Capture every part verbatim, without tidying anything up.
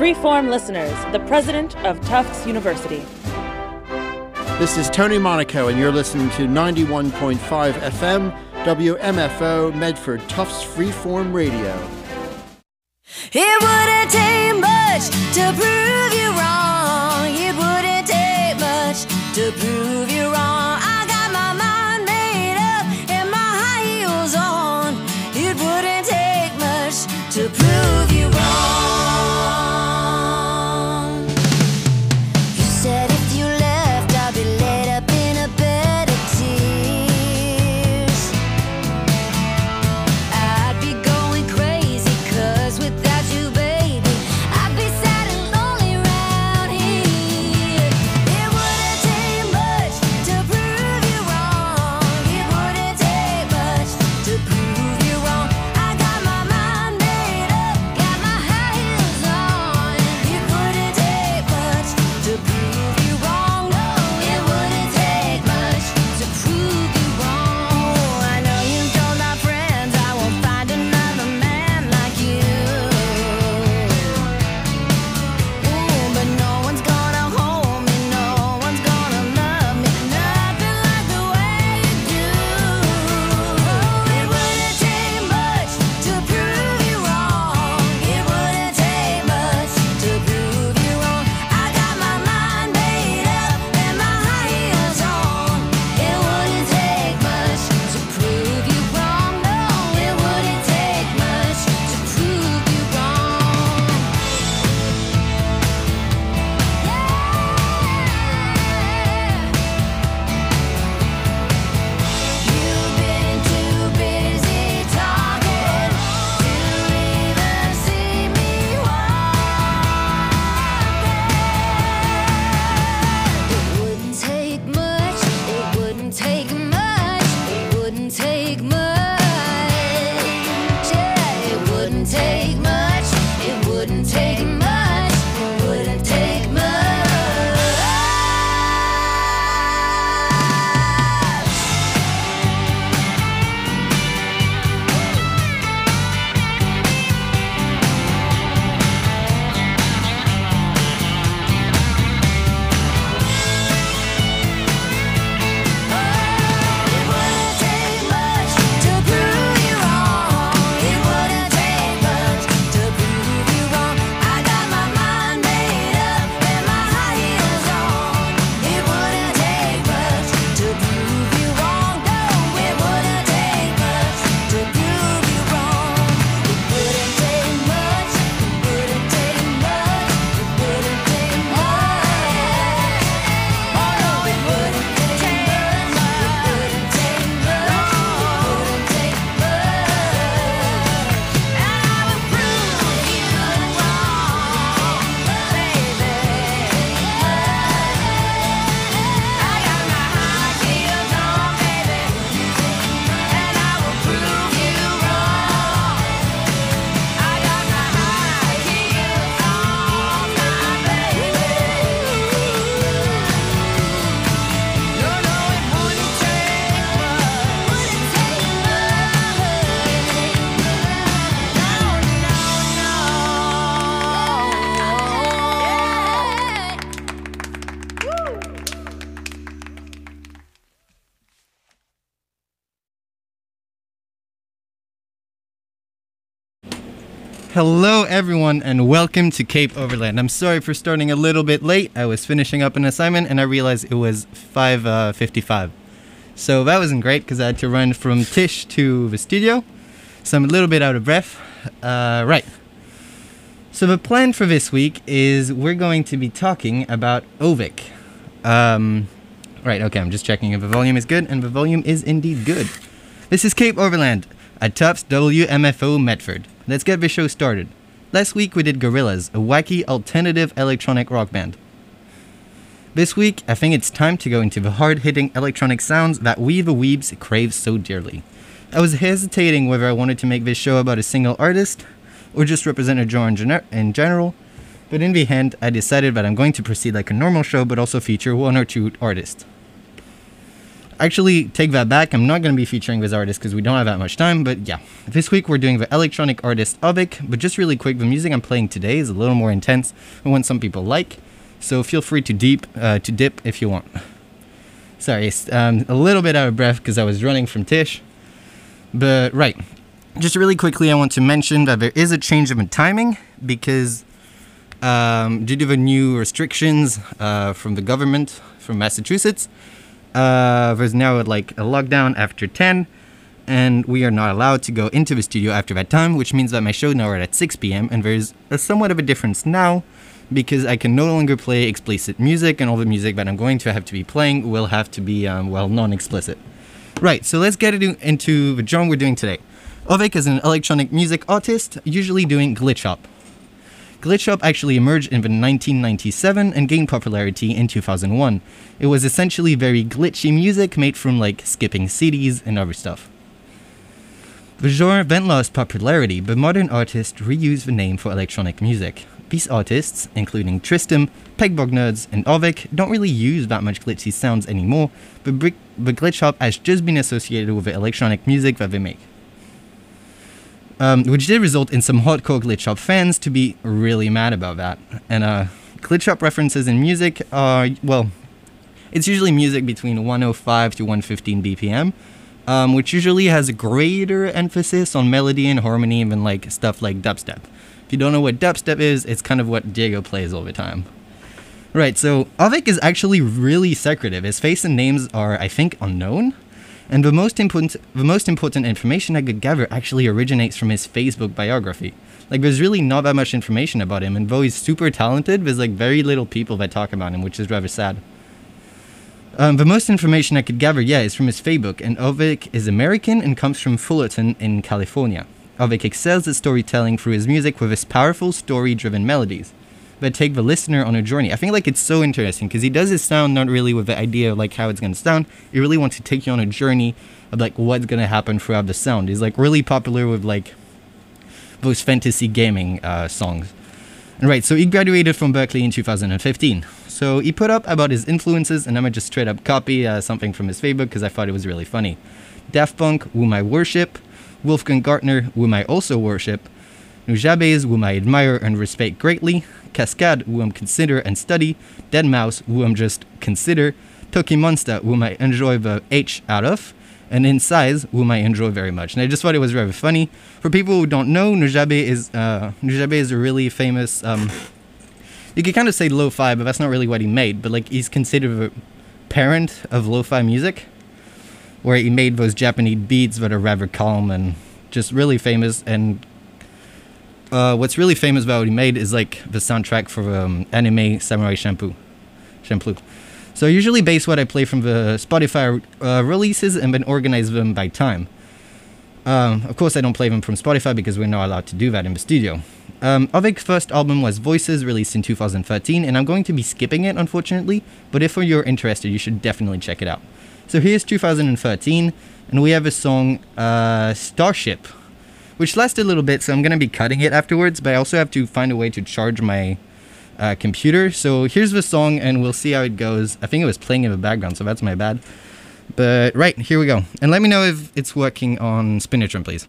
Freeform listeners, the president of Tufts University. This is Tony Monaco, and you're listening to ninety-one point five F M, W M F O, Medford, Tufts Freeform Radio. It wouldn't take much to prove you wrong. It wouldn't take much to prove you wrong. I got my mind made up and my high heels on. It wouldn't take much to prove you wrong. You said if you left, I'd be laid up in a bed of tears. I'd be going crazy, cause without you, baby, I'd be sad and lonely around here. It wouldn't take much to prove you wrong. It wouldn't take much to prove you wrong. I got my mind made up, got my high heels on. It wouldn't take much to prove you wrong. No, it wouldn't take much to prove you wrong. I know you told my friends I won't find another man like you. Ooh, but no one's gonna hold me, no one's gonna love me, nothing like the way you do. Oh, it wouldn't take much to prove you wrong. It wouldn't take much to prove you wrong. I got my mind made up and my high heels on. It wouldn't take much to prove you wrong. No, it wouldn't take much to prove you wrong. You've been too busy talking to even see me walking. It wouldn't take much, it wouldn't take much, it wouldn't take much. Yeah, it wouldn't take much, it wouldn't take much, it wouldn't take much. It wouldn't take much to prove you wrong. It wouldn't take much to prove you wrong. I got my mind made up and my high heels on. It wouldn't take much to prove you wrong. No, it wouldn't take much to prove you wrong. It wouldn't take much. It wouldn't take much. It wouldn't take much. Oh no, it wouldn't take much. It wouldn't take much. It wouldn't take much. And I would prove you wrong, baby. I got my high heels on, baby, and I will prove you wrong. I got my high heels on, my baby. No, no, it wouldn't take much. Wouldn't take Hello, everyone, and welcome to Cape Overland. I'm sorry for starting a little bit late. I was finishing up an assignment, and I realized it was five fifty-five. So that wasn't great, because I had to run from Tish to the studio. So I'm a little bit out of breath. Uh, right. So the plan for this week is we're going to be talking about O V I C. Um, right, okay, I'm just checking if the volume is good, and the volume is indeed good. This is Cape Overland at Tufts W M F O Medford. Let's get the show started. Last week we did Gorillaz, a wacky alternative electronic rock band. This week, I think it's time to go into the hard-hitting electronic sounds that we the weebs crave so dearly. I was hesitating whether I wanted to make this show about a single artist, or just represent a genre in, gener- in general, but in the end, I decided that I'm going to proceed like a normal show, but also feature one or two artists. Actually, take that back. I'm not going to be featuring this artist because we don't have that much time. But yeah, this week we're doing the electronic artist Ovik. But just really quick, the music I'm playing today is a little more intense than what some people like. So feel free to deep uh, to dip if you want. Sorry, um, a little bit out of breath because I was running from Tish. But right, just really quickly, I want to mention that there is a change in timing because um, due to the new restrictions uh, from the government from Massachusetts, uh, there's now like a lockdown after ten, and we are not allowed to go into the studio after that time, which means that my show now are at six p.m. and there's a somewhat of a difference now because I can no longer play explicit music, and all the music that I'm going to have to be playing will have to be, um, well, non-explicit. Right, so let's get it into the genre we're doing today. Ovik is an electronic music artist, usually doing glitch hop. Glitch hop actually emerged in the nineteen ninety-seven and gained popularity in two thousand one. It was essentially very glitchy music made from like skipping C Ds and other stuff. The genre then lost popularity, but modern artists reuse the name for electronic music. These artists, including Tristam, Pegboard Nerds, and Ovik, don't really use that much glitchy sounds anymore, but brick- the glitch hop has just been associated with the electronic music that they make. Um, which did result in some hardcore glitch hop fans to be really mad about that. And uh, glitch hop references in music are, well, it's usually music between one oh five to one fifteen B P M, um, which usually has a greater emphasis on melody and harmony than like stuff like dubstep. If you don't know what dubstep is, it's kind of what Diego plays all the time. Right, so Ovik is actually really secretive. His face and names are, I think, unknown. And the most important the most important information I could gather actually originates from his Facebook biography. Like, there's really not that much information about him, and though he's super talented, there's like very little people that talk about him, which is rather sad. Um, the most information I could gather, yeah, is from his Facebook, and Ovik is American and comes from Fullerton in California. Ovik excels at storytelling through his music with his powerful story-driven melodies that take the listener on a journey. I think like it's so interesting because he does his sound not really with the idea of like how it's going to sound. He really wants to take you on a journey of like what's going to happen throughout the sound. He's like really popular with like those fantasy gaming uh, songs. And right, so he graduated from Berkeley in two thousand fifteen. So he put up about his influences, and I'm going to just straight up copy uh, something from his Facebook because I thought it was really funny. Daft Punk, whom I worship. Wolfgang Gartner, whom I also worship. Nujabes, whom I admire and respect greatly. Cascade, whom I consider and study. Deadmau five, whom I just consider. Toki Monster, whom I enjoy the H out of. And In Size, whom I enjoy very much. And I just thought it was rather funny. For people who don't know, Nujabe is uh, Nujabe is a really famous, um, you could kind of say lo-fi, but that's not really what he made. But like he's considered a parent of lo-fi music, where he made those Japanese beats that are rather calm and just really famous. And uh, what's really famous about what he made is like the soundtrack for um, anime Samurai Champloo. Champloo. So I usually base what I play from the Spotify uh, releases and then organize them by time. Um, of course, I don't play them from Spotify because we're not allowed to do that in the studio. Um, Ovik's first album was Voices, released in two thousand thirteen, and I'm going to be skipping it, unfortunately, but if you're interested, you should definitely check it out. So here's two thousand thirteen, and we have a song, uh, Starship, which lasted a little bit, so I'm going to be cutting it afterwards, but I also have to find a way to charge my uh, computer. So here's the song, and we'll see how it goes. I think it was playing in the background, so that's my bad. But right, here we go. And let me know if it's working on Spinitron, please.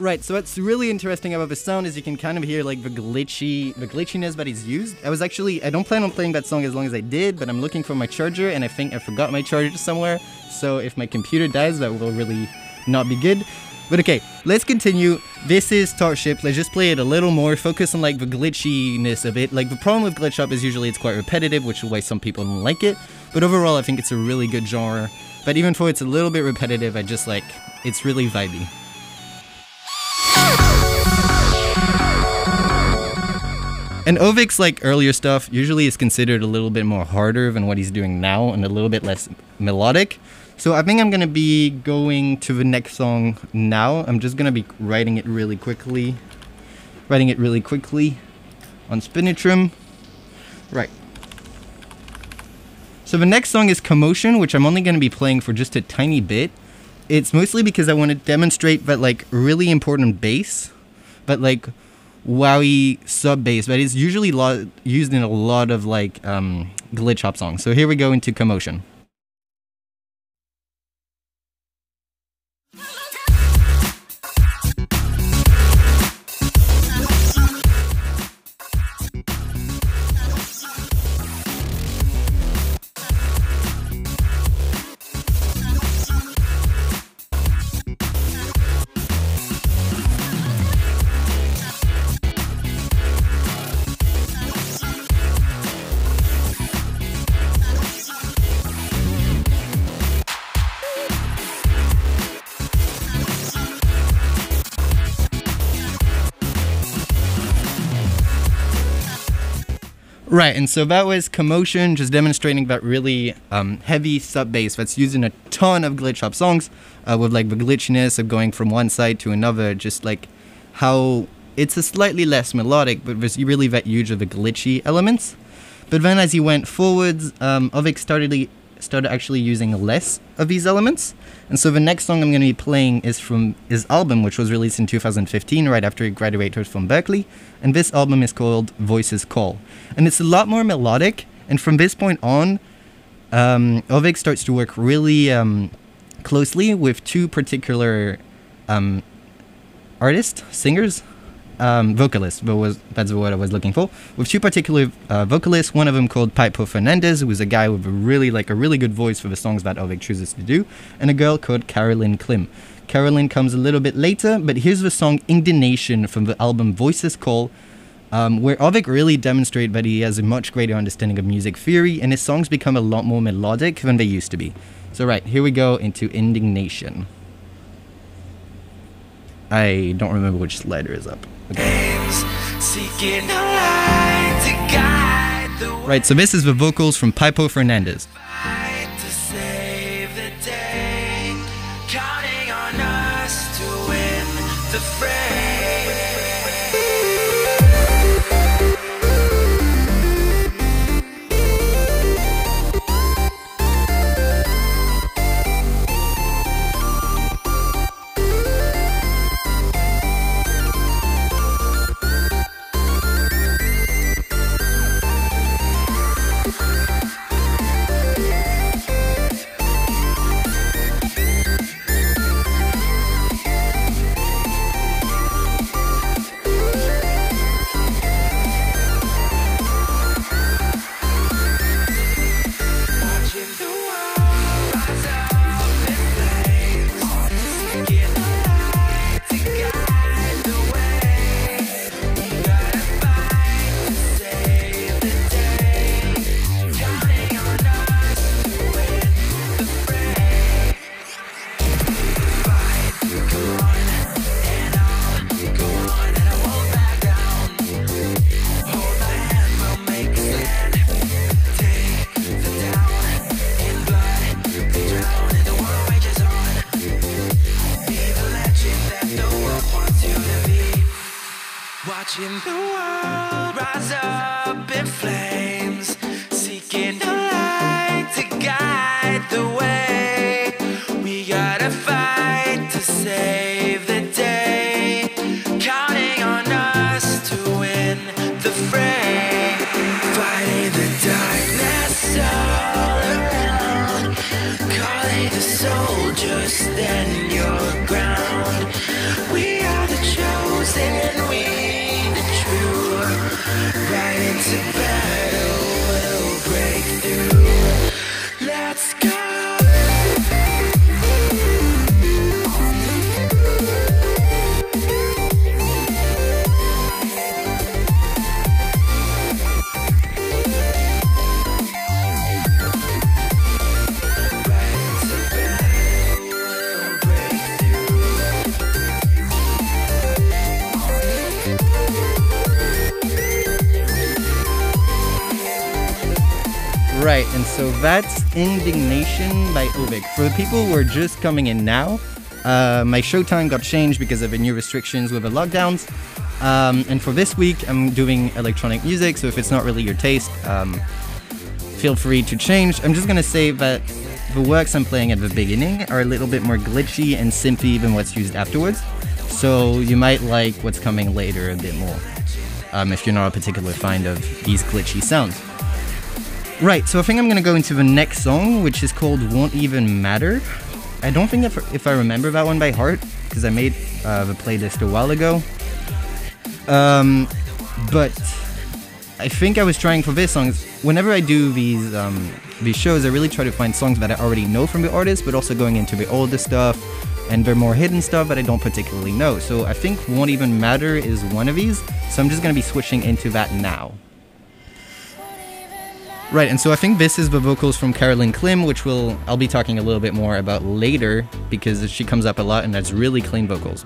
Right, so what's really interesting about the sound is you can kind of hear like the glitchy, the glitchiness that he's used. I was actually, I don't plan on playing that song as long as I did, but I'm looking for my charger and I think I forgot my charger somewhere. So if my computer dies, that will really not be good. But okay, let's continue. This is Starship. Let's just play it a little more, focus on like the glitchiness of it. Like the problem with glitch up is usually it's quite repetitive, which is why some people don't like it. But overall, I think it's a really good genre. But even though it's a little bit repetitive, I just like, it's really vibey. And Ovik's like earlier stuff usually is considered a little bit more harder than what he's doing now and a little bit less melodic. So I think I'm going to be going to the next song now. I'm just going to be writing it really quickly. Writing it really quickly on Spinitrum. Right. So the next song is Commotion, which I'm only going to be playing for just a tiny bit. It's mostly because I want to demonstrate that like really important bass, but like wowie sub bass that is usually lo- used in a lot of like um, glitch hop songs. So here we go into Commotion. Right, and so that was Commotion, just demonstrating that really um, heavy sub bass that's used in a ton of glitch hop songs, uh, with like the glitchiness of going from one side to another, just like how it's a slightly less melodic, but there's really that huge of the glitchy elements. But then as he went forwards, um, Ovik started started actually using less of these elements. And so the next song I'm going to be playing is from his album, which was released in two thousand fifteen, right after he graduated from Berkeley. And this album is called Voices Call. And it's a lot more melodic. And from this point on, um, Ovik starts to work really um, closely with two particular um, artists, singers, um, vocalists, but was, that's what I was looking for, with two particular uh, vocalists, one of them called Pipo Fernandez, who is a guy with a really, like a really good voice for the songs that Ovik chooses to do, and a girl called Carolyn Klim. Carolyn comes a little bit later, but here's the song Indignation from the album Voices Call, um, where Ovik really demonstrates that he has a much greater understanding of music theory, and his songs become a lot more melodic than they used to be. So right, here we go into Indignation. I don't remember which slider is up. Okay. Right, so this is the vocals from Pipo Fernandez. Watching the world rise up in flames, seeking the light to guide the way. We gotta fight to save the day, counting on us to win the fray. Fighting the darkness all around, calling the soldiers, stand your ground. We are the Right, and so that's Indignation by Ovik. For the people who are just coming in now, uh, my showtime got changed because of the new restrictions with the lockdowns. Um, and for this week, I'm doing electronic music, so if it's not really your taste, um, feel free to change. I'm just gonna say that the works I'm playing at the beginning are a little bit more glitchy and simpy than what's used afterwards. So you might like what's coming later a bit more, um, if you're not a particular fan of these glitchy sounds. Right, so I think I'm gonna go into the next song, which is called Won't Even Matter. I don't think if, if I remember that one by heart, because I made uh, the playlist a while ago. Um, but I think I was trying for this song. Whenever I do these um, these shows, I really try to find songs that I already know from the artist, but also going into the older stuff and the more hidden stuff that I don't particularly know. So I think Won't Even Matter is one of these, so I'm just going to be switching into that now. Right, and so I think this is the vocals from Carolyn Klim, which will I'll be talking a little bit more about later, because she comes up a lot and that's really clean vocals.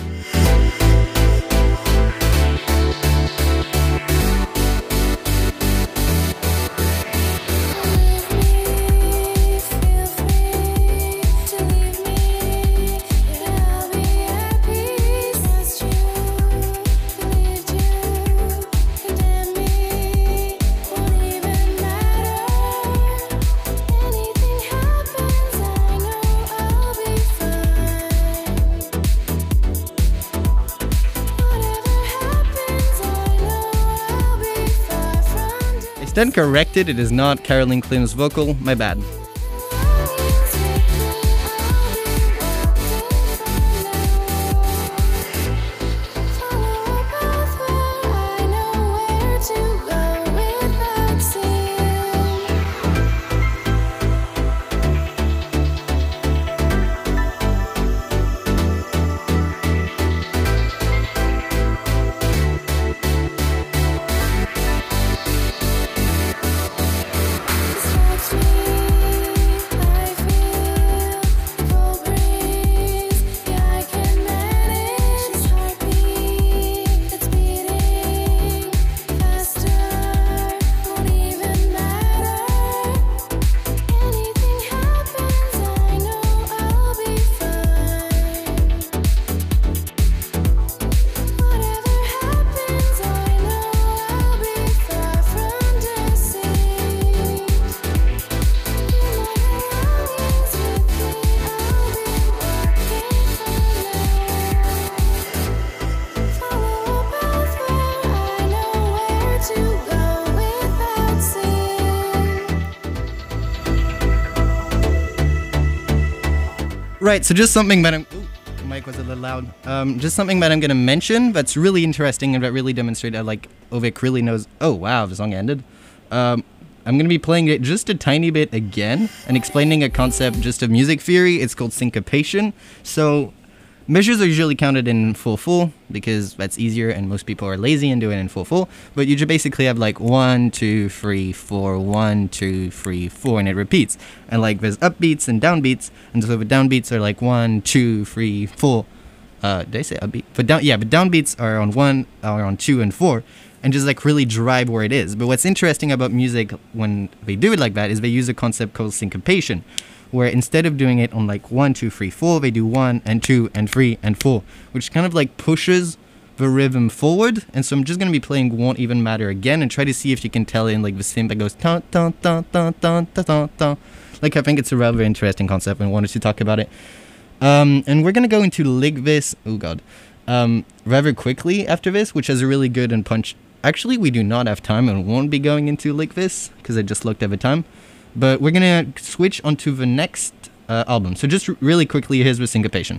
Then corrected, it is not Carolyn Klim's vocal, my bad. Right, so just something that I'm... Ooh, the mic was a little loud. Um, just something that I'm going to mention that's really interesting and that really demonstrates that, like, Ovik really knows... Oh, wow, the song ended. Um, I'm going to be playing it just a tiny bit again and explaining a concept just of music theory. It's called syncopation. So... measures are usually counted in full full because that's easier and most people are lazy and do it in full full. But you just basically have like one, two, three, four, one, two, three, four, and it repeats. And like there's upbeats and downbeats, and so the downbeats are like one, two, three, four. Uh, did I say upbeat? But down, yeah, but downbeats are on one, are on two and four, and just like really drive where it is. But what's interesting about music when they do it like that is they use a concept called syncopation, where instead of doing it on like one, two, three, four, they do one and two and three and four, which kind of like pushes the rhythm forward. And so I'm just gonna be playing Won't Even Matter again and try to see if you can tell in like the synth that goes dun dun dun dun dun dun dun dun. Like I think it's a rather interesting concept and wanted to talk about it. Um, and we're gonna go into Ligvis, oh god, um, rather quickly after this, which has a really good and punch. Actually, we do not have time and won't be going into Ligvis because I just looked at the time. But we're going to switch onto the next uh, album. So just r- really quickly, here's the syncopation.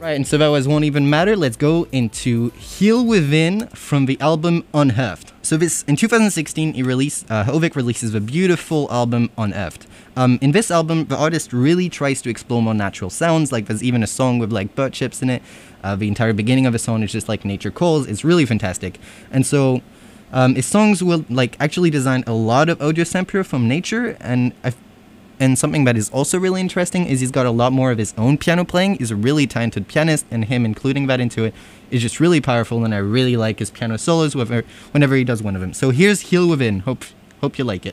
Right, and so that was Won't Even Matter. Let's go into Heal Within from the album Unheft. So this, in two thousand sixteen, he released, uh, Ovik releases a beautiful album, Unheft. Um, in this album, the artist really tries to explore more natural sounds, like there's even a song with like bird chips in it. Uh, the entire beginning of the song is just like nature calls. It's really fantastic. And so um, his songs will like actually design a lot of audio sampler from nature, and I And something that is also really interesting is he's got a lot more of his own piano playing. He's a really talented pianist, and him including that into it is just really powerful, and I really like his piano solos whenever, whenever he does one of them. So here's Heal Within. Hope, hope you like it.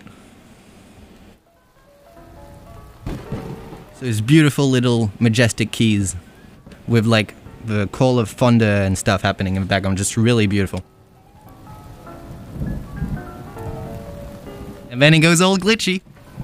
So his beautiful little majestic keys with like the call of thunder and stuff happening in the background. Just really beautiful. And then it goes all glitchy.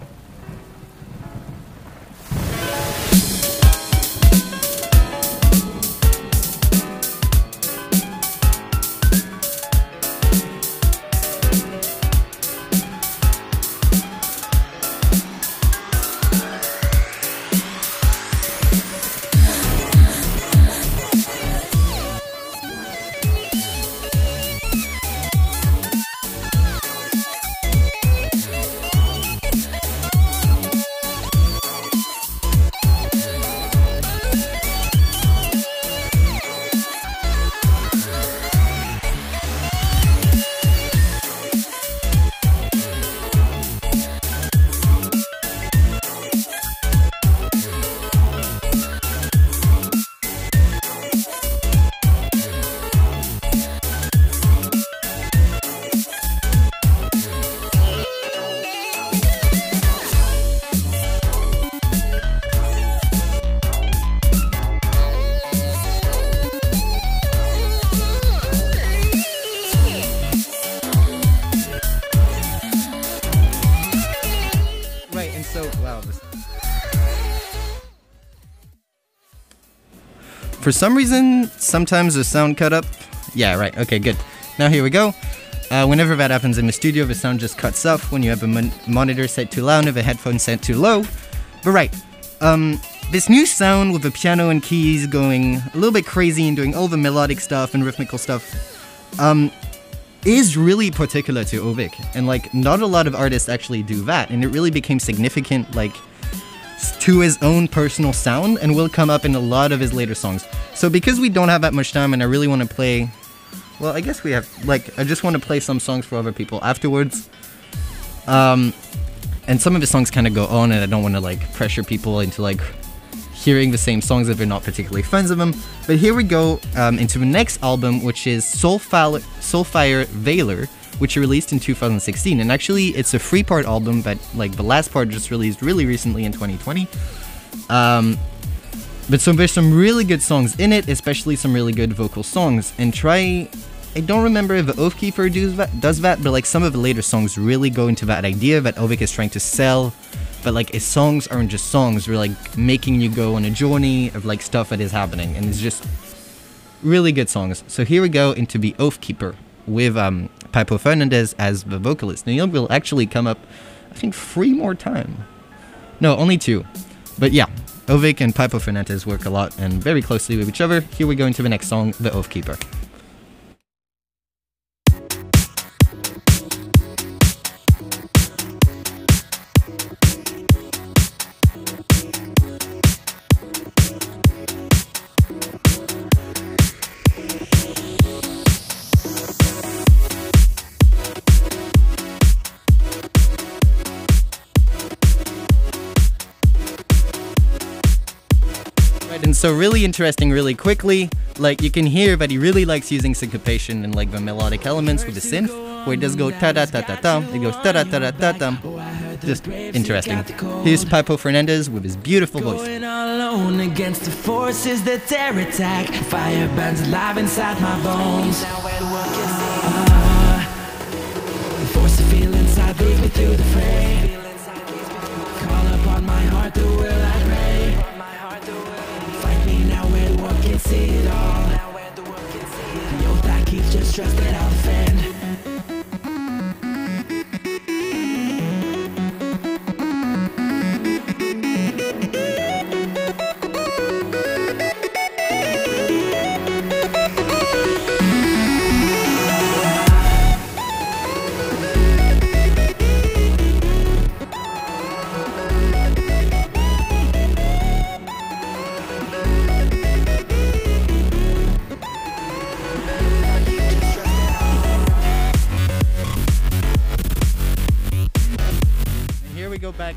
For some reason, sometimes the sound cut up. Yeah, right. Okay, good. Now here we go. Uh, whenever that happens in the studio, the sound just cuts off when you have a mon monitor set too loud or the headphones set too low. But right, um, this new sound with the piano and keys going a little bit crazy and doing all the melodic stuff and rhythmical stuff, um, is really particular to Ovik. And like, not a lot of artists actually do that. And it really became significant, like, to his own personal sound, and will come up in a lot of his later songs. So because we don't have that much time and I really want to play, well, I guess we have, like, I just want to play some songs for other people afterwards. Um, and some of his songs kind of go on, and I don't want to, like, pressure people into, like, hearing the same songs if they're not particularly fans of them. But here we go um, into the next album, which is Soulfire, Soulfire Veiler, which he released in two thousand sixteen. And actually, it's a three-part album, but like the last part just released really recently in twenty twenty. Um, but so there's some really good songs in it, especially some really good vocal songs. And try, I don't remember if the Oathkeeper does that, does that, but like some of the later songs really go into that idea that Ovik is trying to sell. But like his songs aren't just songs, they're like making you go on a journey of like stuff that is happening. And it's just really good songs. So here we go into the Oathkeeper with um, Pipo Fernandez as the vocalist. Neil will actually come up, I think, three more times. No, only two. But yeah, Ovik and Pipo Fernandez work a lot and very closely with each other. Here we go into the next song, The Oathkeeper. And so really interesting, really quickly, like you can hear that he really likes using syncopation and like the melodic elements with the synth, where it does go ta-da-ta-ta-ta, it goes ta-da-ta-da-ta-ta. Just interesting. Here's Pipo Fernandez with his beautiful voice. Going alone against the forces that dare attack. Fire burns alive inside my bones. Uh, the force I feel inside leads me through the fray. Call upon my heart, the will I pray. Fight me now where the world can see it all. The oath I keep, just trust that I'll defend.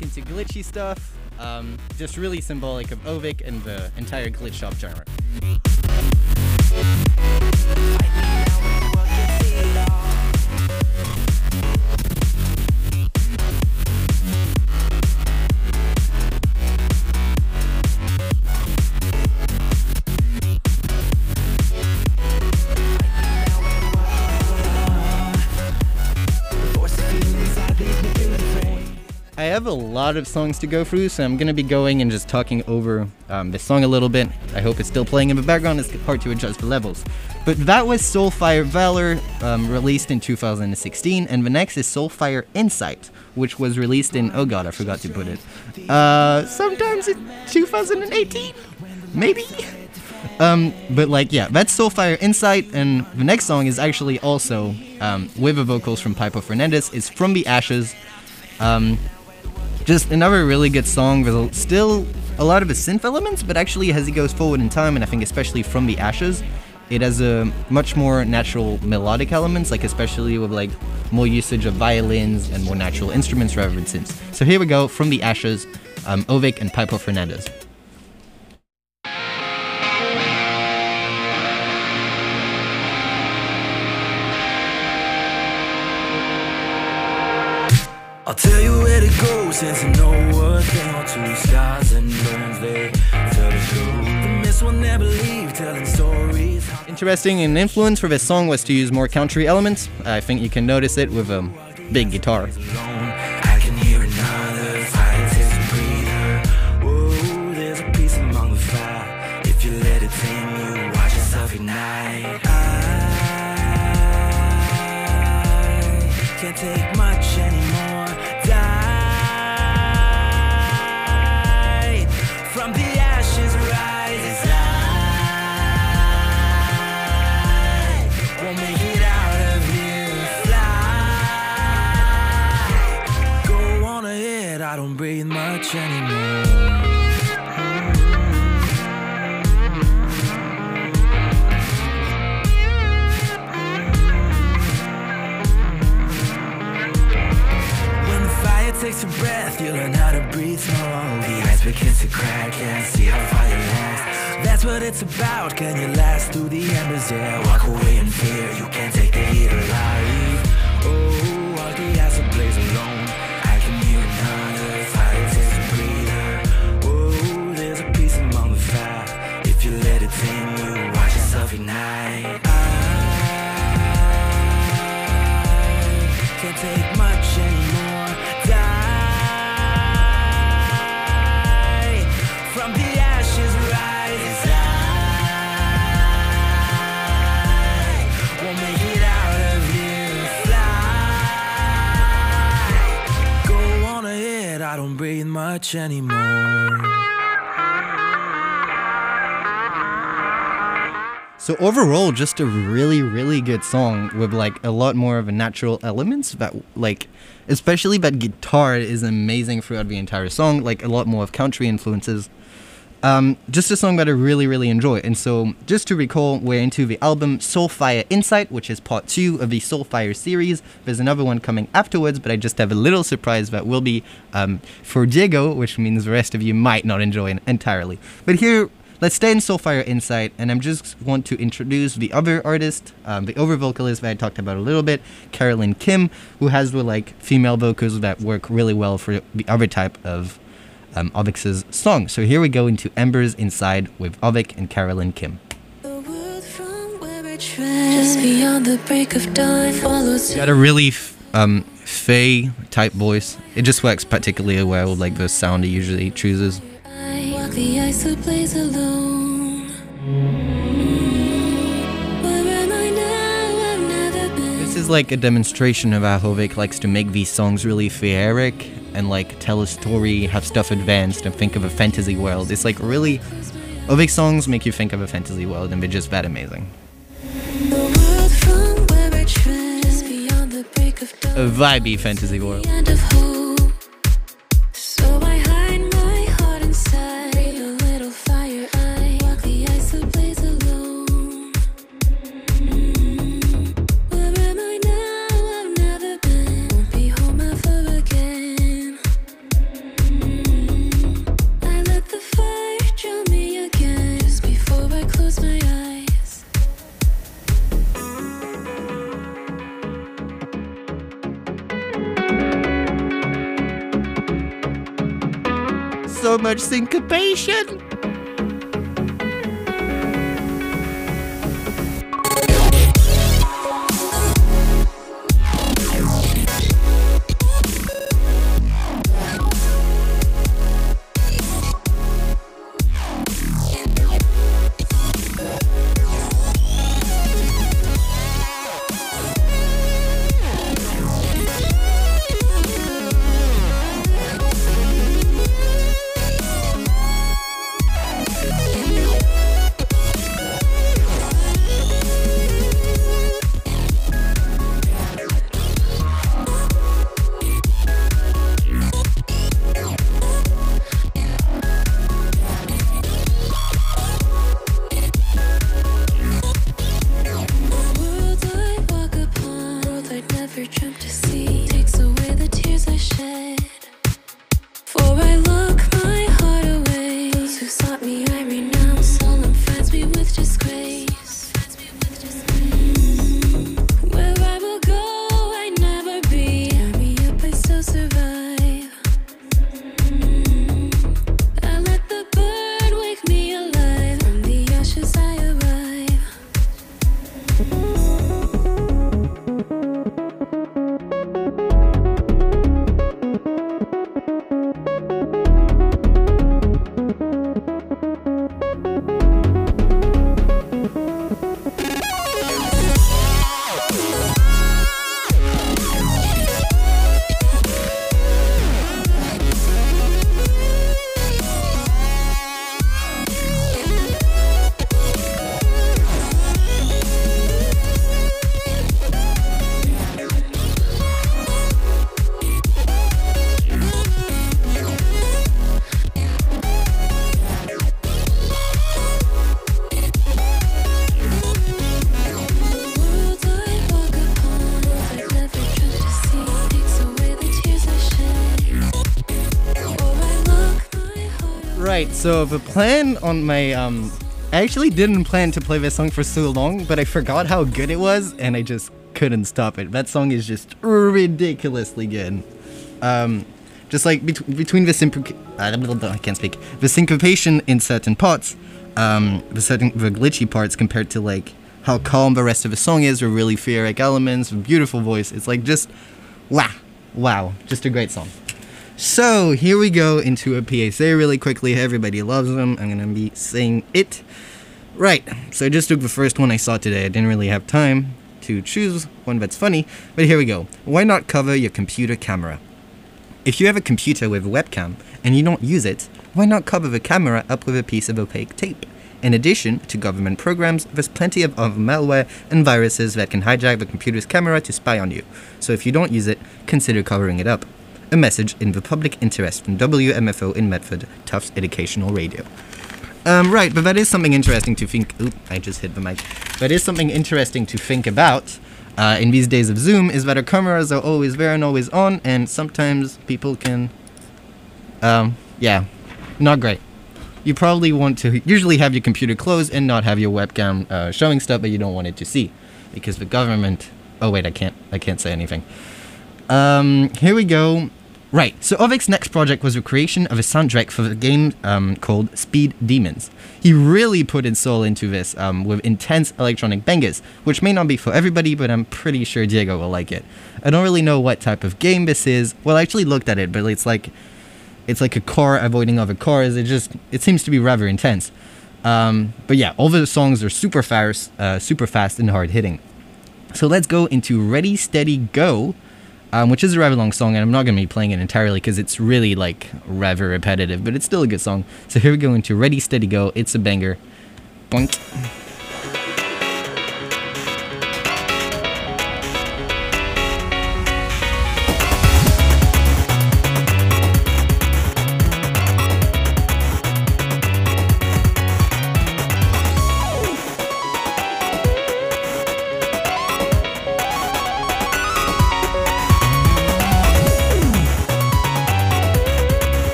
back into glitchy stuff. Um, just really symbolic of Ovik and the entire glitch shop genre. I have a lot of songs to go through, so I'm going to be going and just talking over um, this song a little bit. I hope it's still playing in the background. It's hard to adjust the levels. But that was Soulfire Valor, um, released in two thousand sixteen, and the next is Soulfire Insight, which was released in, oh god, I forgot to put it, uh, sometimes in two thousand eighteen, maybe? Um, but like, yeah, that's Soulfire Insight, and the next song is actually also, um, with the vocals from Pipo Fernandez, is From the Ashes. Um... Just another really good song with still a lot of the synth elements, but actually as it goes forward in time, and I think especially From the Ashes, it has a much more natural melodic elements, like especially with like more usage of violins and more natural instruments rather than synths. So here we go, From the Ashes, um, Ovik and Pipo Fernandez. I'll tell you where to go since you know what they want to. Scars and burns, they tell the truth. The mist will never leave, telling stories. Interesting, an influence for this song was to use more country elements. I think you can notice it with a big guitar. I can hear another fire takes a breather. Whoa, there's a piece among the fire. If you let it tame you, watch yourself ignite. I can't take much anymore. Die from the ashes, rise. I won't make it out of here. Fly, go on ahead. I don't breathe much anymore. Takes a breath, you learn how to breathe small. The ice begins to crack, can't see how far you last. That's what it's about, can you last through the embers? Yeah, walk away in fear, you can't take the heat alive. Oh, while the acid blaze alone, I can hear another fire takes a breather. Whoa, there's a piece among the fire. If you let it tame you, watch yourself ignite. I can't take much anymore. From the ashes, rise. I won't make it out of here. Fly, go on ahead. I don't breathe much anymore. So overall, just a really, really good song with like a lot more of a natural elements that like, especially that guitar is amazing throughout the entire song, like a lot more of country influences. Um, just a song that I really, really enjoy. And so, just to recall, we're into the album Soulfire Insight, which is part two of the Soulfire series. There's another one coming afterwards, but I just have a little surprise that will be um, for Diego, which means the rest of you might not enjoy it entirely. But here, let's stay in Soulfire Insight, and I just want to introduce the other artist, um, the over vocalist that I talked about a little bit, Carolyn Kim, who has the like female vocals that work really well for the other type of Um, Ovik's song. So here we go into Embers Inside with Ovik and Carolyn Kim. Just beyond the break of dawn follows. Got a really f- um, Faye type voice. It just works particularly well with like the sound he usually chooses. I walk the ice that plays alone. Where am I now? I've never been. This is like a demonstration of how Ovik likes to make these songs really feeric and like tell a story, have stuff advanced, and think of a fantasy world. It's like really, Ovik songs make you think of a fantasy world, and they're just that amazing. The world from where I tread, just beyond the break of dawn. A vibey fantasy world. The end of hope. So I hide my heart inside. Breathe a little fire. I walk the ice that plays alone. Where am I now? I've never been. Won't be home ever again. much syncopation. Right, so the plan on my, um, I actually didn't plan to play this song for so long, but I forgot how good it was, and I just couldn't stop it. That song is just ridiculously good. Um, just like bet- between the sync- I can't speak, the syncopation in certain parts, um, the certain, the glitchy parts compared to like how calm the rest of the song is, with really theoretic elements, with beautiful voice. It's like just, wow, wow, just a great song. So here we go into a P S A really quickly. Everybody loves them. I'm gonna be saying it. Right, so I just took the first one I saw today. I didn't really have time to choose one that's funny, but here we go. Why not cover your computer camera? If you have a computer with a webcam and you don't use it, why not cover the camera up with a piece of opaque tape? In addition to government programs, there's plenty of, of malware and viruses that can hijack the computer's camera to spy on you. So if you don't use it, consider covering it up. A message in the public interest from W M F O in Medford, Tufts Educational Radio. Um, right, but that is something interesting to think... Oop, I just hit the mic. That is something interesting to think about uh, in these days of Zoom, is that our cameras are always there and always on, and sometimes people can... Um, yeah, not great. You probably want to usually have your computer closed and not have your webcam uh, showing stuff that you don't want it to see, because the government... Oh wait, I can't, I can't say anything. Um, here we go. Right, so Ovik's next project was the creation of a soundtrack for the game um, called Speed Demons. He really put his soul into this um, with intense electronic bangers, which may not be for everybody, but I'm pretty sure Diego will like it. I don't really know what type of game this is. Well, I actually looked at it, but it's like it's like a car avoiding other cars. It just it seems to be rather intense. Um, but yeah, all the songs are super fast, uh, super fast and hard hitting. So let's go into Ready, Steady, Go. Um, which is a rather long song, and I'm not going to be playing it entirely because it's really, like, rather repetitive, but it's still a good song. So here we go into Ready, Steady, Go. It's a banger. Boink.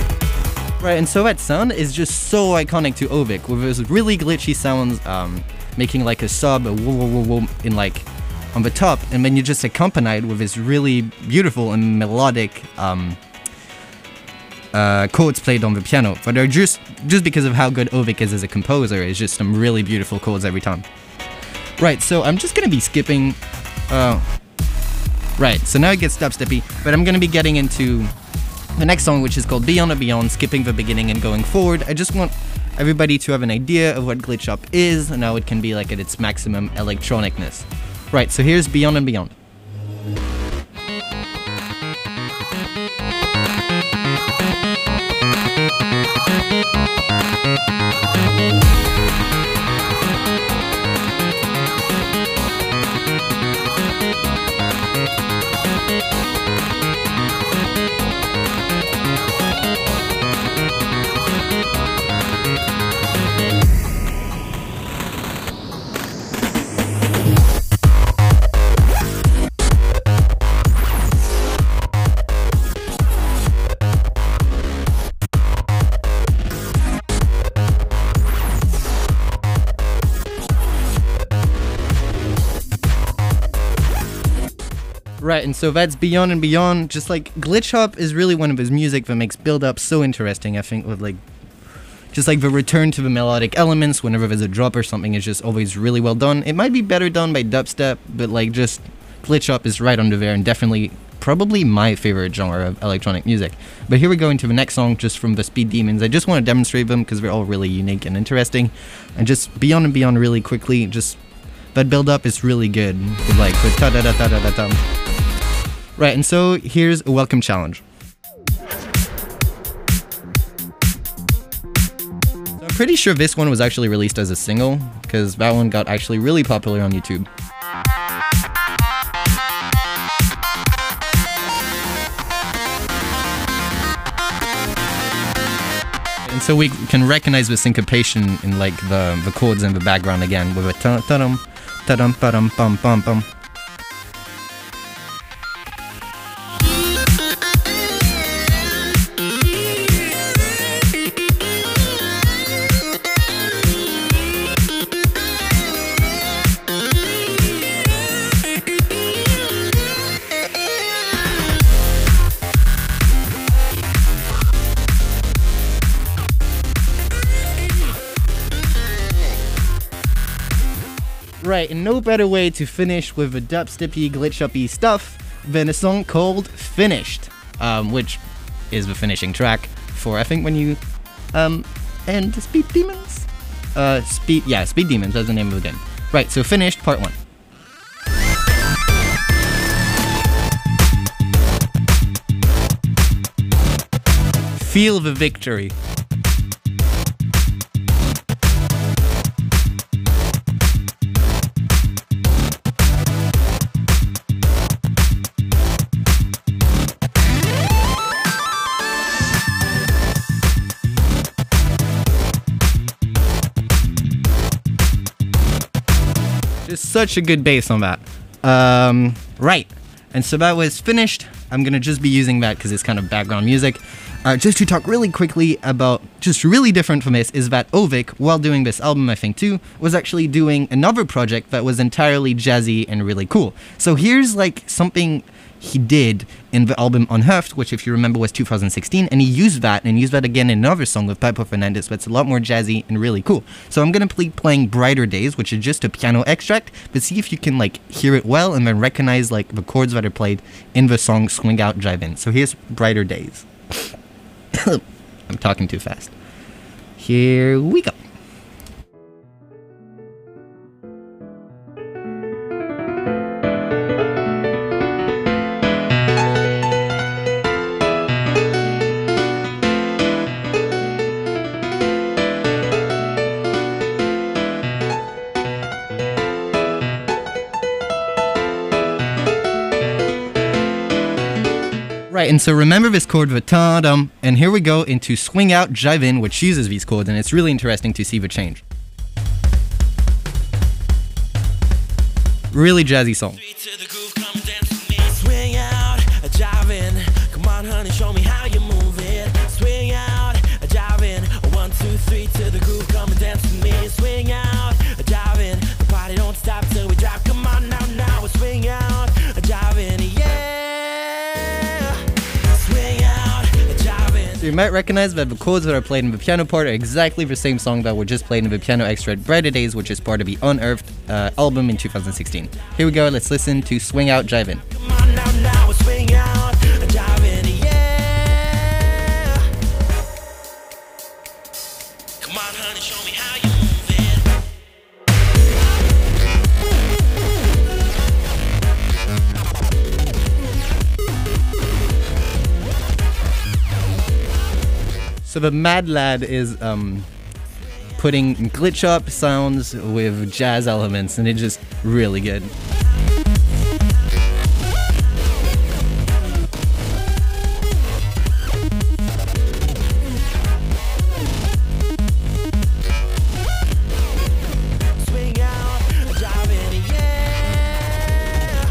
Right, and so that sound is just so iconic to Ovik, with those really glitchy sounds, um, making like a sub, a woo woo woo woo in like on the top, and then you just accompany it with this really beautiful and melodic um, uh, chords played on the piano. But they're just just because of how good Ovik is as a composer, it's just some really beautiful chords every time. Right, so I'm just gonna be skipping. Uh, right, so now it gets dubsteppy, but I'm gonna be getting into the next song, which is called Beyond and Beyond, skipping the beginning and going forward. I just want everybody to have an idea of what Glitch Up is and how it can be like at its maximum electronicness. Right, so here's Beyond and Beyond. Right, and so that's Beyond and Beyond. Just like Glitch Hop is really one of his music that makes build up so interesting. I think with like just like the return to the melodic elements whenever there's a drop or something is just always really well done. It might be better done by dubstep, but like just Glitch Hop is right under there and definitely probably my favorite genre of electronic music. But here we go into the next song just from the Speed Demons. I just want to demonstrate them because they're all really unique and interesting. And just Beyond and Beyond really quickly, just that build up is really good. With like with ta da da da da da da. Right, and so here's a welcome challenge. So I'm pretty sure this one was actually released as a single, because that one got actually really popular on YouTube. And so we can recognize the syncopation in like the, the chords in the background again with a ta-dum, ta-dum, pa-dum, pum, pum, pum. Right, and no better way to finish with the dubsteppy, glitch-uppy stuff than a song called Finished, um, which is the finishing track for, I think, when you um, end Speed Demons? Uh, Speed, yeah, Speed Demons, that's the name of the game. Right, so Finished, part one. Feel the victory. Just such a good bass on that. Um, right, and so that was Finished. I'm gonna just be using that because it's kind of background music. Uh, just to talk really quickly about, just really different from this, is that Ovik, while doing this album, I think too, was actually doing another project that was entirely jazzy and really cool. So here's like something he did in the album Unheft, which if you remember was two thousand sixteen, and he used that and used that again in another song with Pipo Fernandez, but it's a lot more jazzy and really cool. So I'm gonna be playing Brighter Days, which is just a piano extract, but see if you can like hear it well and then recognize like the chords that are played in the song Swing Out Jive In. So here's Brighter Days. I'm talking too fast. Here we go. Right, and so remember this chord, the ta-dum, and here we go into Swing Out Jive In, which uses these chords, and it's really interesting to see the change. Really jazzy song. Swing out, jive in. Come on, honey, show me how you move it. Swing out, jive in. One, two, three to the groove, come and dance with me. Swing out, jive in. might recognize that the chords that are played in the piano part are exactly the same song that were just played in the piano extra at Brighter Days, which is part of the Unearthed uh, album in two thousand sixteen. Here we go, let's listen to Swing Out Jivin'. Come on now, now, swing out, jive in, yeah. Come on, honey, show me how you move it. So the Mad Lad is um, putting glitch up sounds with jazz elements, and it's just really good. Swing out, jive in, yeah.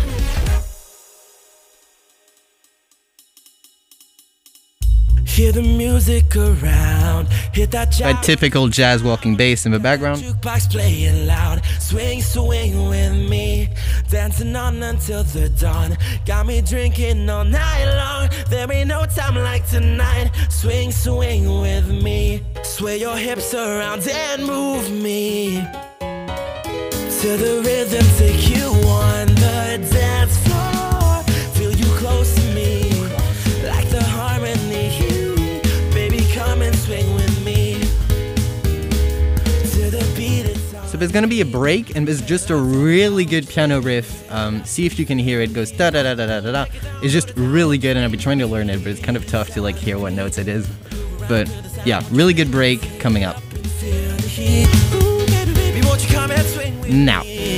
Hear the music around, hit that That jive. typical jazz walking bass in the background. Jukebox playing loud, swing, swing with me, dancing on until the dawn. Got me drinking all night long. There ain't no time like tonight. Swing, swing with me, sway your hips around and move me to the rhythm. Take you on the dance floor. Feel you close to me, like the harmony. Baby, come and swing with me to the beat. It's on. So there's gonna be a break, and there's just a really good piano riff. Um, see if you can hear it. It goes da da da da da da da. It's just really good, and I've been trying to learn it, but it's kind of tough to like hear what notes it is. But yeah, really good break coming up. Feel the heat. Ooh, baby, baby, won't you come and swing with Now. me?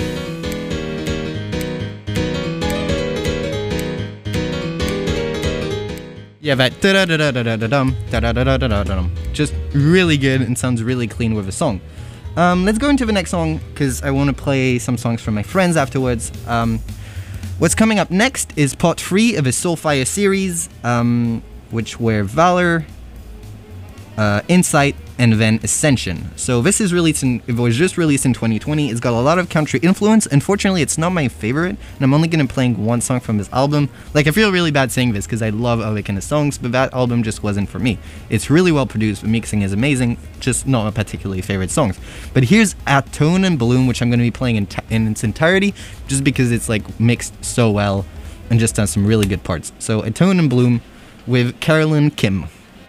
Yeah, that da da da da da da da dum da da da da da da dum. Just really good and sounds really clean with a song. Um, let's go into the next song because I want to play some songs from my friends afterwards. Um, what's coming up next is part three of a Soulfire series, um, which were Valor, uh, Insight, and then Ascension. So this is released in, it was just released in twenty twenty. It's got a lot of country influence. Unfortunately, it's not my favorite, and I'm only going to be playing one song from this album. Like, I feel really bad saying this because I love other kind of songs, but that album just wasn't for me. It's really well produced, the mixing is amazing, just not my particularly favorite songs. But here's Atone and Bloom, which I'm going to be playing in, t- in its entirety, just because it's like mixed so well and just has some really good parts. So Atone and Bloom with Carolyn Kim.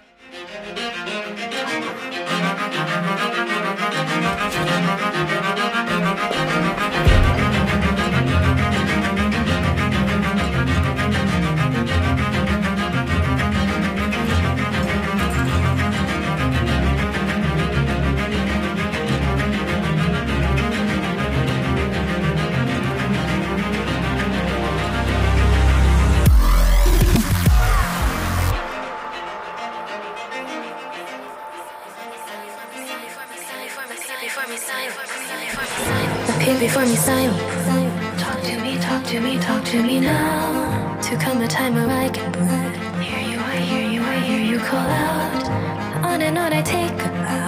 Appear before me silent. Talk to me, talk to me, talk to me now. To come a time where I can hear you, I hear you, I hear you call out. On and on I take a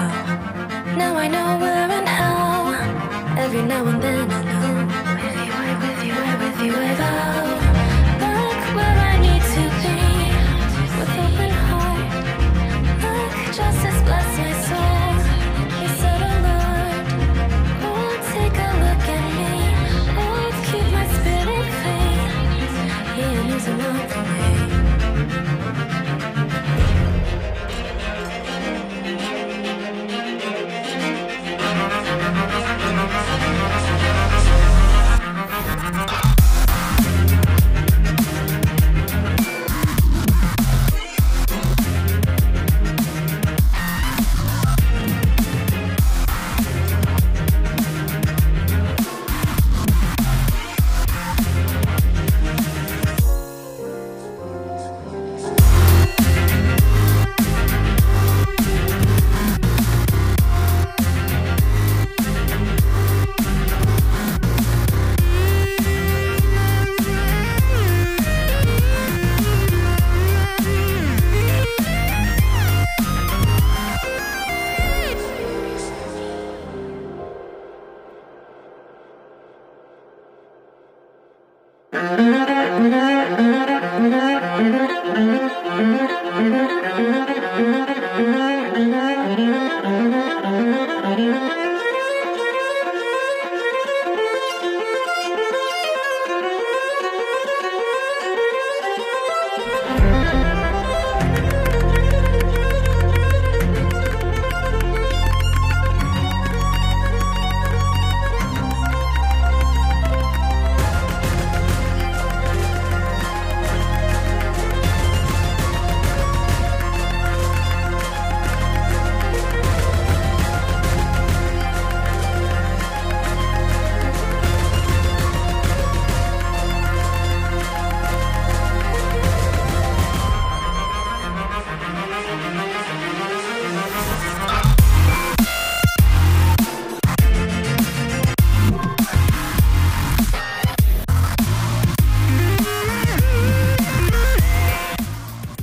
bow. Now I know where and how. Every now and then I know. With you, I with you, I with you, I vow. Look where I need to be. With open heart. Look, justice bless my soul. He said alert. Oh, take a look at me. Oh, keep my spirit clean. He is alone for me. Thank you.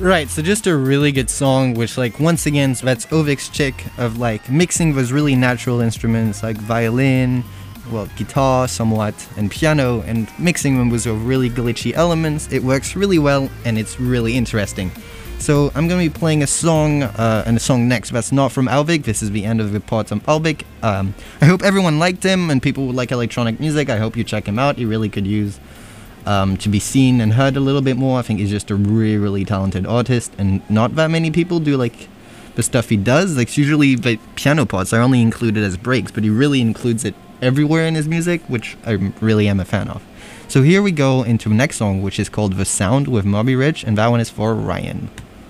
Right, so just a really good song, which, like, once again, so that's Ovik's chick of, like, mixing those really natural instruments, like violin, well, guitar somewhat, and piano, and mixing them with really glitchy elements. It works really well, and it's really interesting. So I'm going to be playing a song, uh, and a song next that's not from Alvik. This is the end of the part on Alvik. Um, I hope everyone liked him, and people who like electronic music, I hope you check him out. He really could use um, to be seen and heard a little bit more. I think he's just a really, really talented artist, and not that many people do, like, the stuff he does. Like, usually the piano parts are only included as breaks, but he really includes it everywhere in his music, which I really am a fan of. So here we go into the next song, which is called The Sound with Moby Rich, and that one is for Ryan.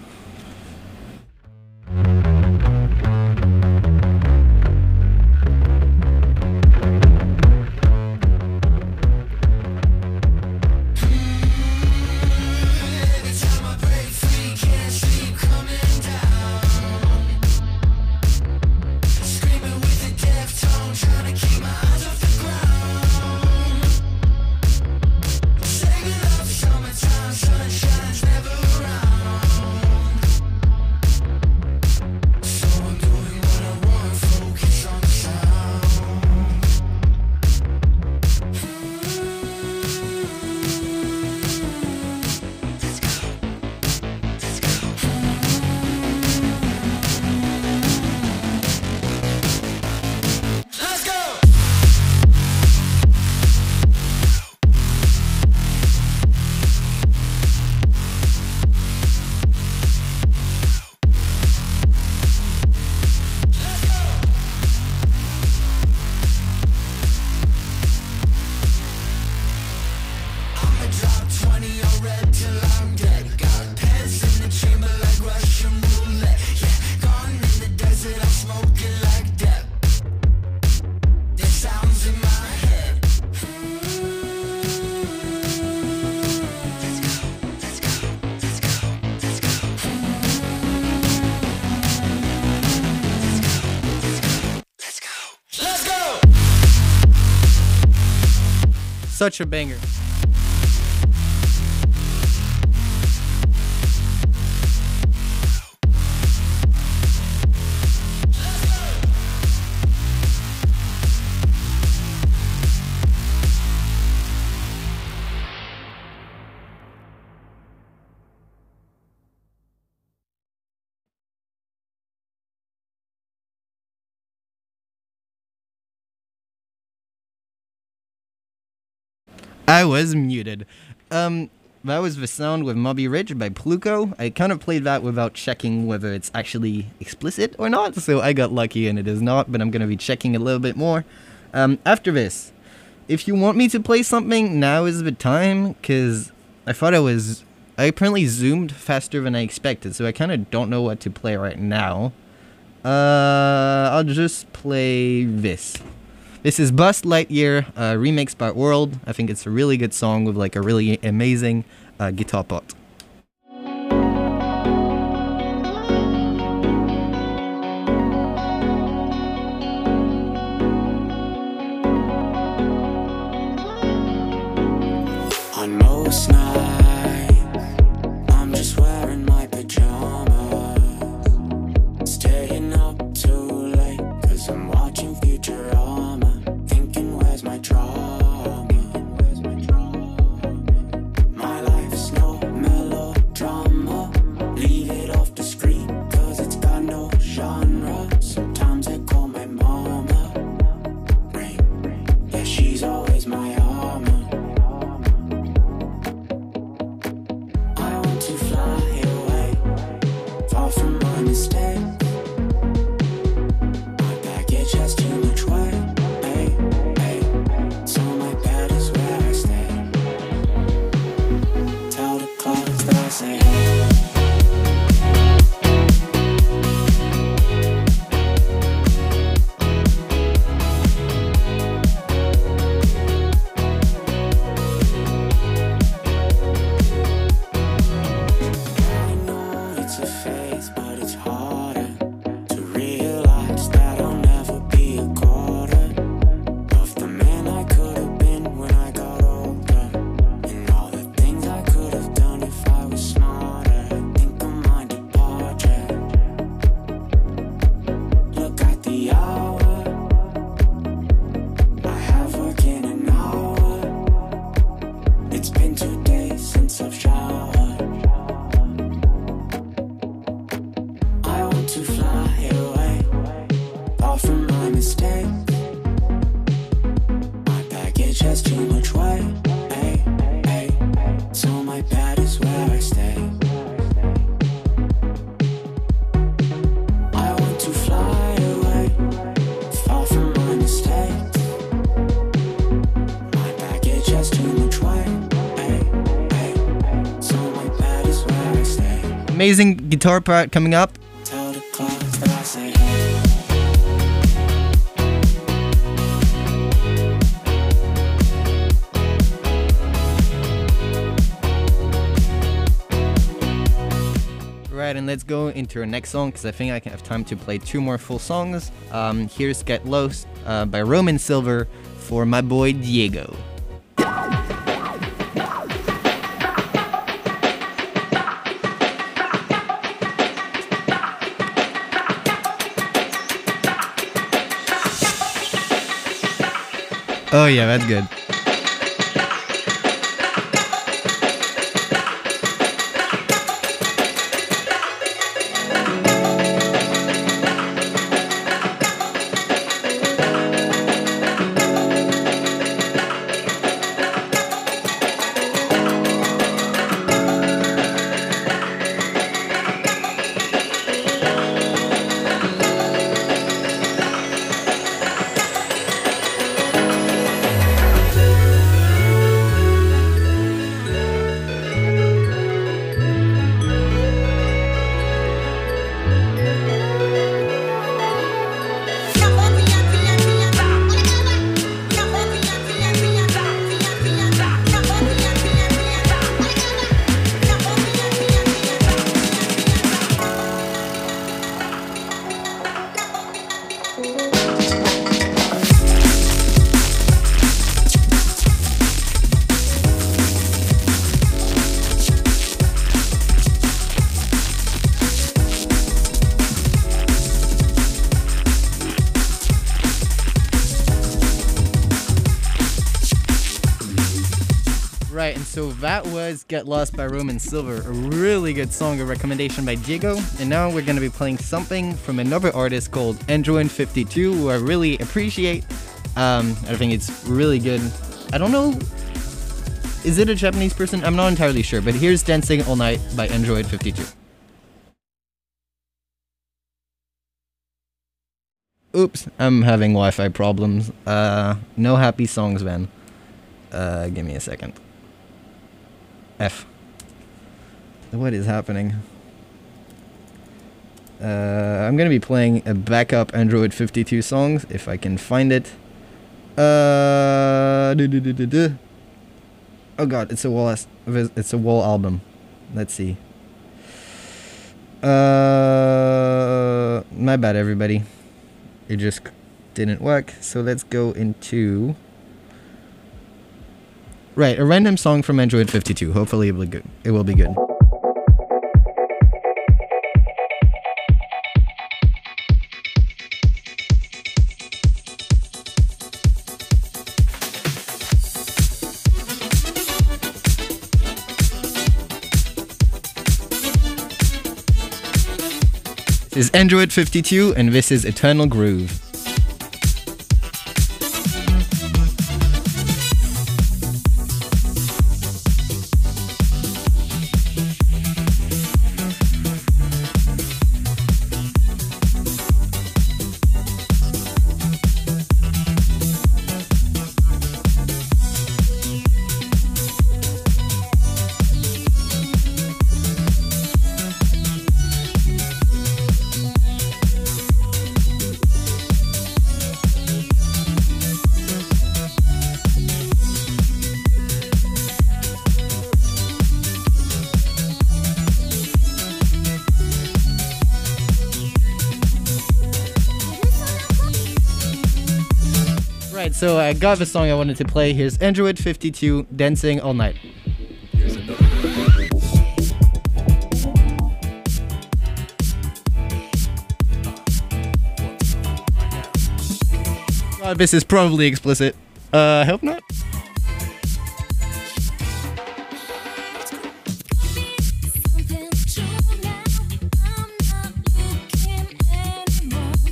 Such a banger. I was muted. Um, that was The Sound with Moby Rich by Pluko. I kind of played that without checking whether it's actually explicit or not, so I got lucky and it is not, but I'm going to be checking a little bit more. Um, after this, if you want me to play something, now is the time, because I thought I was... I apparently zoomed faster than I expected, so I kind of don't know what to play right now. Uh, I'll just play this. This is Buzz Lightyear, uh, remixed by World. I think it's a really good song with like a really amazing uh, guitar part. On most nights, I'm just wearing my pajamas, staying up too late, cause I'm watching Futurama, thinking where's my drama, my life's no melody. too much weight. Ay, ay. So my bed is where I stay. I want to fly away, far from my mistakes. My baggage has too much weight. Ay, ay. So my bed is where I stay. Amazing guitar part coming up. Tell the clouds that I say hey. Right, and let's go into our next song because I think I can have time to play two more full songs. Um, here's Get Lost uh, by Roman Silver for my boy Diego. Oh yeah, that's good. Right, and so that was Get Lost by Roman Silver, a really good song, a recommendation by Diego. And now we're going to be playing something from another artist called Android fifty-two, who I really appreciate. Um, I think it's really good. I don't know, is it a Japanese person? I'm not entirely sure, but here's Dancing All Night by Android fifty-two. Oops, I'm having Wi-Fi problems. Uh, no happy songs, man. Uh, give me a second. F. What is happening? Uh, I'm gonna be playing a backup Android fifty-two songs if I can find it. Uh, duh, duh, duh, duh, duh. Oh god, it's a wall. It's a wall album. Let's see. Uh, my bad, everybody. It just didn't work. So let's go into. Right, a random song from Android fifty-two. Hopefully it will be good. It will be good. This is Android fifty-two, and this is Eternal Groove. Right, so I got the song I wanted to play. Here's Android fifty-two, Dancing All Night. God, this is probably explicit. Uh, I hope not.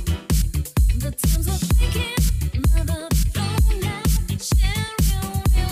The times we're thinking, never flow now. Sharing will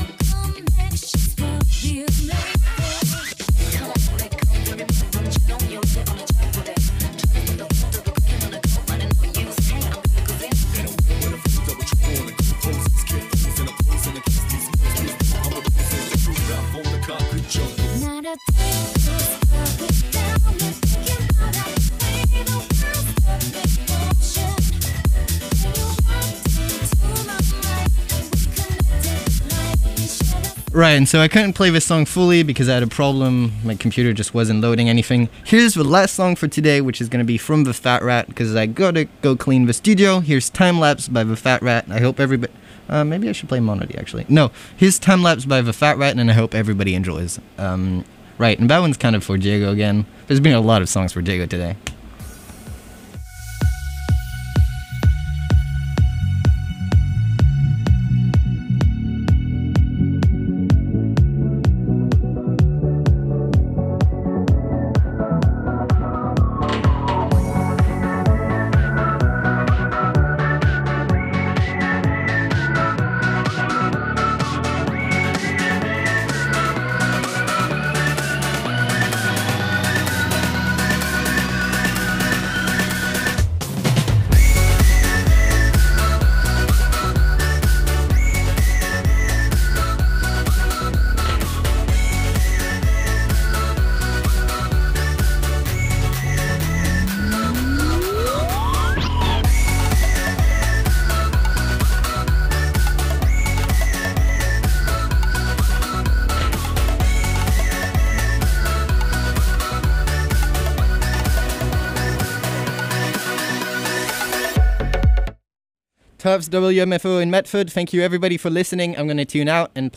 Right, and so I couldn't play this song fully because I had a problem. My computer just wasn't loading anything. Here's the last song for today, which is going to be from The Fat Rat, because I gotta go clean the studio. Here's Time Lapse by The Fat Rat. I hope everybody... Uh, maybe I should play Monody, actually. No, here's Time Lapse by The Fat Rat, and I hope everybody enjoys. Um, right, and that one's kind of for Diego again. There's been a lot of songs for Diego today. Tufts W M F O in Medford, thank you everybody for listening. I'm going to tune out and play